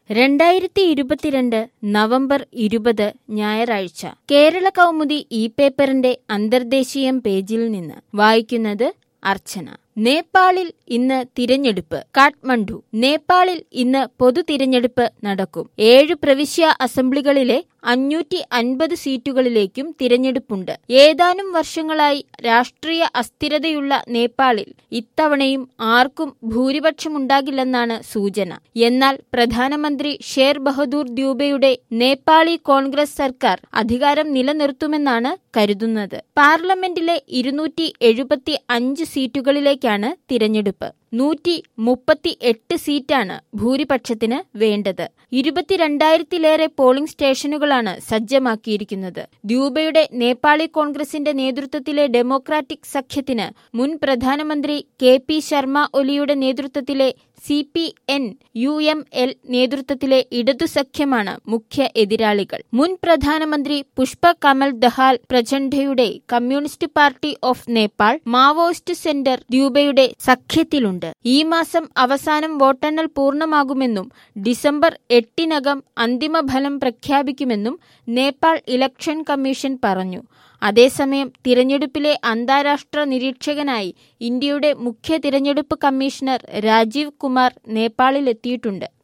2022 November 20 ഞായറാഴ്ച കേരള കൗമുദി പേപ്പറിന്റെ അന്തർദേശീയം പേജിൽ നിന്ന് വായിക്കുന്നത് അർച്ചന. നേപ്പാളിൽ ഇന്ന് തിരഞ്ഞെടുപ്പ്. കാഠ്മണ്ഡു. നേപ്പാളിൽ ഇന്ന് പൊതു തിരഞ്ഞെടുപ്പ് നടക്കും. 7 പ്രവിശ്യ അസംബ്ലികളിലെ 550 സീറ്റുകളിലേക്കും തിരഞ്ഞെടുപ്പുണ്ട്. ഏതാനും വർഷങ്ങളായി രാഷ്ട്രീയ അസ്ഥിരതയുള്ള നേപ്പാളിൽ ഇത്തവണയും ആർക്കും ഭൂരിപക്ഷമുണ്ടാകില്ലെന്നാണ് സൂചന. എന്നാൽ പ്രധാനമന്ത്രി ഷേർ ബഹദൂർ ദ്യൂബയുടെ നേപ്പാളി കോൺഗ്രസ് സർക്കാർ അധികാരം നിലനിർത്തുമെന്നാണ് കരുതുന്നത്. പാർലമെന്റിലെ 275 സീറ്റുകളിലേക്കാണ് തിരഞ്ഞെടുപ്പ്. 138 സീറ്റാണ് ഭൂരിപക്ഷത്തിന് വേണ്ടത്. 22,000-ലേറെ പോളിംഗ് സ്റ്റേഷനുകളാണ് സജ്ജമാക്കിയിരിക്കുന്നത്. ദ്യൂബയുടെ നേപ്പാളി കോൺഗ്രസിന്റെ നേതൃത്വത്തിലെ ഡെമോക്രാറ്റിക് സഖ്യത്തിന് മുൻ പ്രധാനമന്ത്രി KP ശർമ്മ ഒലിയുടെ നേതൃത്വത്തിലെ CPN-UML നേതൃത്വത്തിലെ ഇടതു സഖ്യമാണ് മുഖ്യ എതിരാളികൾ. മുൻ പ്രധാനമന്ത്രി പുഷ്പ കമൽ ദഹാൽ പ്രചണ്ഡയുടെ communist party of Nepal, Maoist centre ദ്യൂബയുടെ സഖ്യത്തിലുണ്ട്. ഈ മാസം അവസാനം വോട്ടെണ്ണൽ പൂർണ്ണമാകുമെന്നും ഡിസംബർ 8-നകം അന്തിമ ഫലം പ്രഖ്യാപിക്കുമെന്നും നേപ്പാൾ ഇലക്ഷൻ കമ്മീഷൻ പറഞ്ഞു. അതേസമയം തിരഞ്ഞെടുപ്പിലെ അന്താരാഷ്ട്ര നിരീക്ഷകനായി ഇന്ത്യയുടെ മുഖ്യ തിരഞ്ഞെടുപ്പ് കമ്മീഷണർ രാജീവ് കുമാർ നേപ്പാളിലെത്തിയിട്ടുണ്ട്.